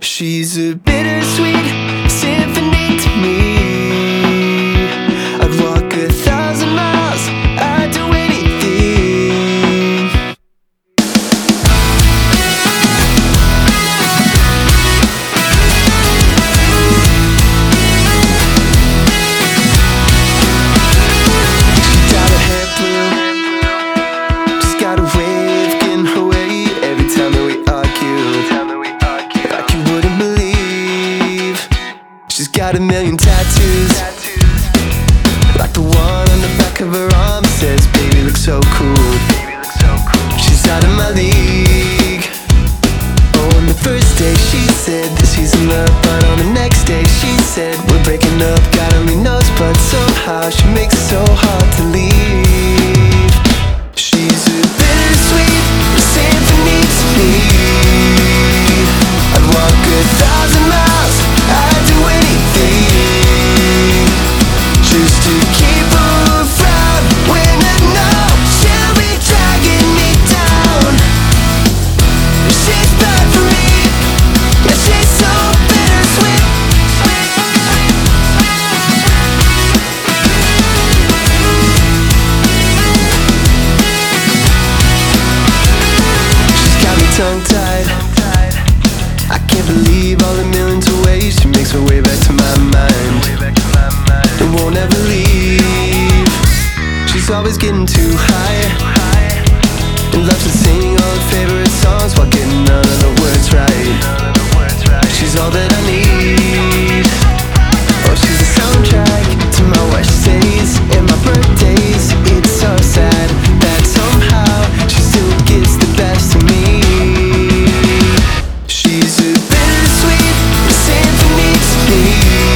She's a bittersweet symphony to me. I'd walk 1,000 miles, I'd do anything. She dyed her hair blue, just got a way of getting her way. Every time that we argued, like you wouldn't believe. She's got a million tattoos, like the one on the back of her arm that says, baby, look so cool. She's out of my league. Oh, on the first day she said that she's in love, but on the next day she said we're breaking up. God only knows, but somehow she makes it so hard to leave. She's a bittersweet symphony to me. I'd walk 1,000 miles, I'd do anything, just to keep her around when I know she'll be dragging me down. She's bad for me, yeah, she's so bittersweet. She's got me tongue-tied, I can't believe all the millions of ways she makes her way back to my mind and won't ever leave. She's always getting too high and loves to sing all her favorite songs while getting none of the words right. She's all that I need. Oh, she's a soundtrack to my worst days and my birthdays. It's so sad that somehow she still gets the best of me. She's a bittersweet symphony to me.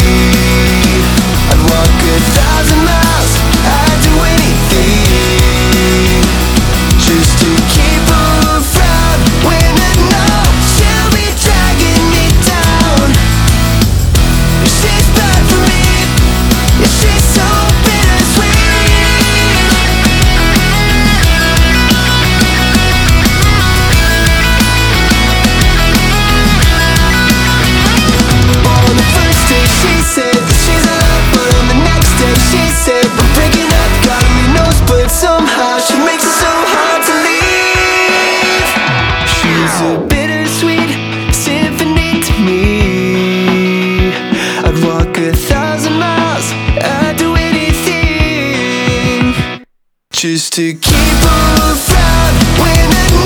I'd walk 1,000 miles, I'd do anything, just to keep her around when I know she'll be dragging me down. She's bad for me, yeah, she's so on the first day she said that she's in love, but on the next day she said we're breaking up. God only knows, but somehow she makes it so hard to leave. She's a bittersweet symphony to me. I'd walk 1,000 miles, I'd do anything, just to keep her around when I